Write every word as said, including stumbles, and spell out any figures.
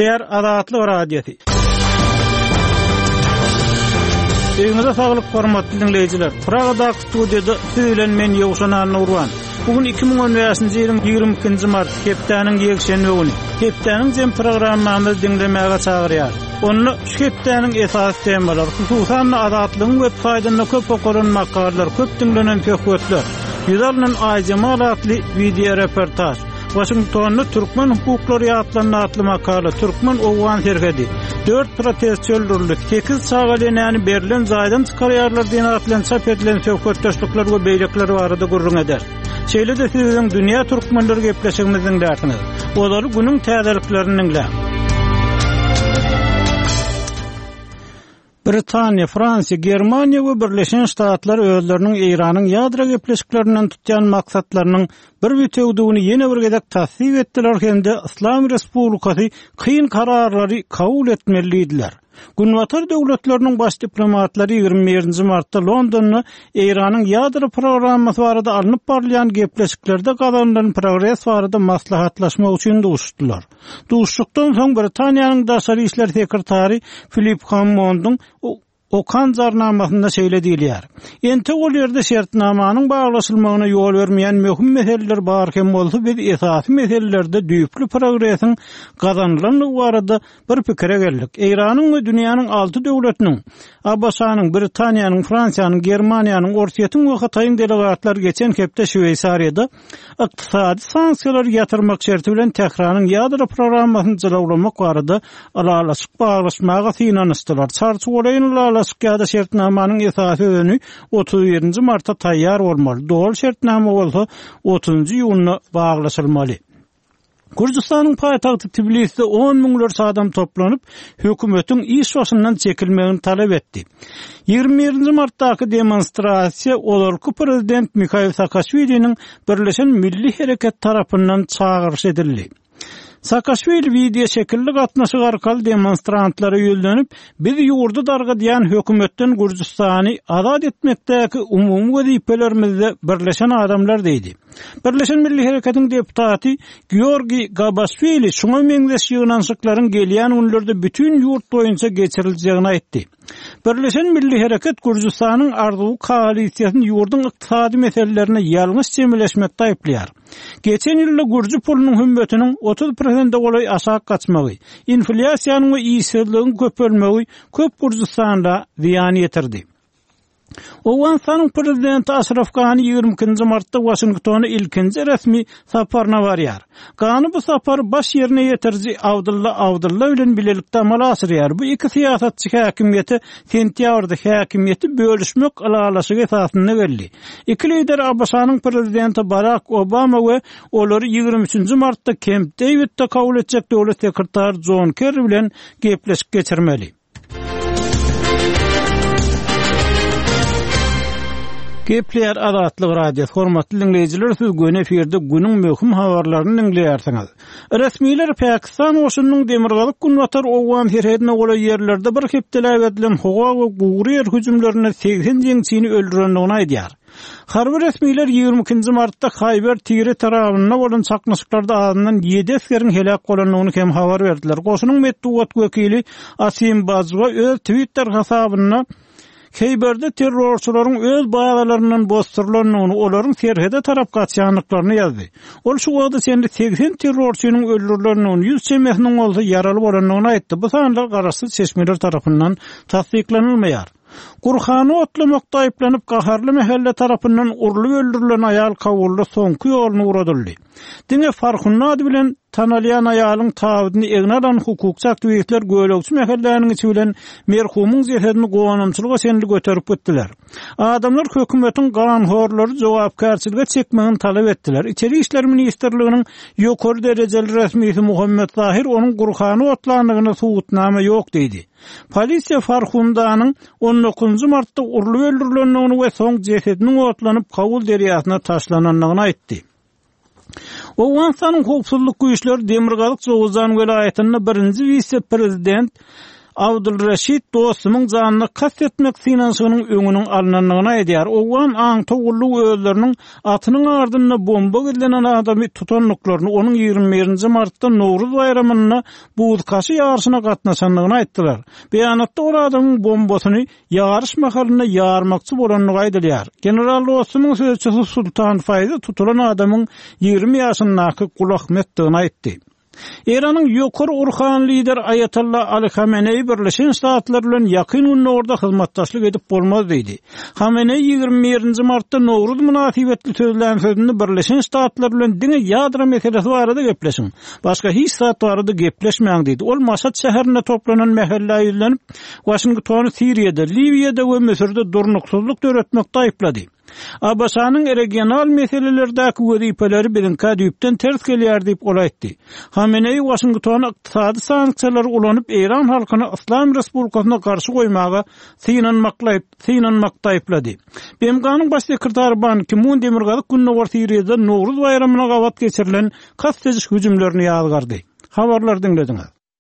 Gepler Adatly radiosu. Eýňize saglyk hormatly dinleýijiler. Pragada studiýada siz bilen men Ýowşan Nurwan. Bugün iki bin on beşinji ýylyň ýygrimi ikinji mart, hepdeniň ýekşenbe güni. Hepdeniň jem programmamyzy dinlemäge çagyrýar. Onu şu hepdeniň esas temalar, hususan adatlygyň websaýtynda köp okulan makalar, köp dinlenen pöhwetler. Ýüzarlyň aýjama adatly video reportaj. Washington'da Türkmen hukuklary ýatlanyň atly makala Türkmen owgan sergedi. dört protest öldürildi. sekiz çağalynany berilen zaýdan çykarýarlar diýen atlan çap edilen söhbetdeşlikler we beýlekler barada gurrun eder. Şeýle de siziň dünýä türkmenleri gepleşigimiziň därsiniz. Olary günüň täzeliklerini dinle. Britaniya, Fransiya, Germaniya we Birleşen Ştatlar özleriniň Iranyň ýadro gepleşiklerinden tutýan maksatlarynyň bir bütegdigini ýene bir gezek tasdiq etdiler hemde İslam Respublikasy kıyın kararlary kabul etmelidiler. Günwatar döwletleriniň baş diplomatlary ýygrimi martda Londonda Iranyň ýadro programmasy barada alınıp barlayan gepleşiklerde gazandylan progress barada maslahatlaşmak üçin duşdylar. Duşdukdan soň Britaniýanyň daşary işler sekretary Philip Hammond'un Okan zarnamasynda şeýledilýär. Ente ol ýerde şertnamanyň baglaşylmagyna ýol bermeýän möhüm meseleler barkem bolsa biz esasy meselelerde düýpli progresiň gazanylanyny barada bir pikire geldik. Iranyň we dünýäniň alty döwletiniň, Abbasanyň, Britaniýanyň, Fransiýanyň, Germaniýanyň, Orsiýetiň we Hataýyň delegatlar geçen hepde Şweýsariýada ykdysady sanksiýalar ýatyrmak şerti bilen Tehranyň ýadro programmasyny jylawlamak barada alalaşyk baglaşmaga synanystylar. Çarçy olaýyn Skada şertnamanyň esasy öňü otuz ýedinji martda taýýar bolmaly. Dol şertnama bolsa otuzunjy ýylyna baglaşylmaly. Gürjistanyň paýtagty Tbiliside on miňlerce adam toplanyp hökümetiň iş başyndan çekilmegini talap etdi. ýygrimi birinji martdaky demonstrasiýa olarky prezident Mikhail Saakashviliň Birleşen Milli Hereket tarapyndan çağırış edildi. Saakashvili video şekilli gatnaşyk arkaly demonstrantlara ýölenip, biz ýurdu darga diýen hökümetden Gürjistany azad etmekdäki umumy wezipelerimizde birleşen adamlar diýdi. Birleşen Milli Hereketiň deputaty Georgi Gabashvili şuňa meňzeş ýygnançyklaryň gelýän günlerde bütün ýurt boýunça geçiriljegini aýtdy. Birleşen Milli Hereket Gürjistanyň arzuwy koalisiýasyny ýurdun ykdysady meselelerine ýalňyş jemleşmekde aýplýar. Geçen ýylda Gürji pulunyň hümmetiniň otuz prosent goly aşağı gaçmagy, inflasiýanyň we işsizligiň köpelmegi köp Gürjistanda ziýan ýetirdi. Owganistanyň prezidenti Ashraf Ghani ýygrimi ikinji martda Washingtona ilkinji resmi saparyna barýar. Ghani bu sapar baş ýerine ýetirji Abdulla Abdulla bilen bilelikde amal asyrýar. Bu iki siýasatçy häkimiýeti sentýabrda häkimiýeti bölüşmek alalaşygy esasynda geldi. Iki lider Abbasanyň prezidenti Barack Obama we olary ýygrimi üçinji martda Camp David'de kabul etjek döwlet sekretary John Kerry bilen gepleşik geçirmeli. Gepler Adatly radio hormatly dinleýijiler, siz göne eferde günüň möhüm habarlaryny dinleýärsiňiz. Resmiler Pakistan oşunyň demirgalyk günwatar owgan herhedine gola ýerlerde bir hepdelä edilen howa we gugurýer hüjümlerine seksen jeňçini öldürendigini aýdýar. Harby resmiler ýygrimi ikinji martda Hayber Tigri tarabyna bolan çaknaşyklarda adamdan ýedi askeriň helak bolanyny hem habar berdiler. Goşunyň medeniýet wekili Asim Bazwa öz Twitter hasabyna Heyberde terrorçularyň öz bagalarynyň bostyrylanyny, olaryň serhede tarap gaçýanlyklaryny ýazdy. Ol şu wagtda sendi seksen terrorçynyň öldürilenini, yüz çemesiniň bolsa ýaraly bolanyny aýtdy. Bu sanlar garaşsyz seçmeler tarapyndan tasdiklanylmaýar. Gurhany otlamakda aýplanyp gaharly mehelle tarapyndan urulup öldürilen aýal kawulda soňky ýoluny uradyldy. Diňe Farhunna bilen tanalyan aýalyň tabydyny egnadan hukukçy aktivistler gölegçi mehelleniň içi bilen merhumyň zeherini gowanamçylyga senli göterip gitdiler. Adamlar hökümetiň ganhorlary jogapkärçilige çekmegini talap etdiler. İçeri işler ministrliginiň ýokary derejeli resmisi Muhammed Zahir onuň gurhany otlandygyny suwutnama ýok diýdi. Polisiýa Farhundanyň on dokuzunjy martda urulup öldürilendigini we soň cesediniň otlanyp Kawul derýasyna taşlanandygyny aýtdy. Owganistanyň hukukçylyk güýçleri demirgalyk Jowuzan welaýatyny birinji vice-prezident Abdulreşid dostumun janyny kastetmek sinansynyň öňünün alnanyny aýdýar. Owan aň togullyk özleriniň atynyň ardyna bomba gidilenen adamy tutanlyklaryny onuň ýygrimi birinji martda Nowruz bayramyna buğdkaşy ýaryşyna gatnaşanlygyny aýtdylar. Beýanatda ol adamyň bombasyny ýaryş mahalyna ýarmakçy bolanlygy aýdylýar. General dostumun sözçisi Sultan Fayzy tutulan adamyň ýygrimi ýaşyndaky Qul Ahmetdiňi aýtdy. İran'ın ýokary urhan lider Ayatollah Ali Khamenei Birleşen Ştatlar bilen ýakyn unnurda hyzmatdaşlyk edip bolmaz diýdi. Khamenei ýygrimi birinji martda Nowruz münasibetli sözlän sözünde Birleşen Ştatlar bilen diňe ýadra meselesi barada gepleşiň. Başga hiç zat barada gepleşmeýän diýdi. Ol Maşad şäherine toplanan mähelle ýylanıp Washingtony Siriýada, Libiýada we Mesirde durnuksuzlyk döretmekde aýplady. Abaşanyň regional meselelerdäki wezipleri bilen kadüpden ters gelýär diýip ol aýtdy. Khamenei Washingtony ykdysady sanksiýalary ulanyp Iran halkyny Islam Respublikasyna garşy goýmaga synanmaklayp, synanmakda aýplady. B M G'nyň baş sekretary Ban Ki-moon Demirgazyk gününe Siriýada Nowruz bayramyna gawat geçirilen kastetjik hüjümlerini ýazgardy. Habarlar dinlediňiz.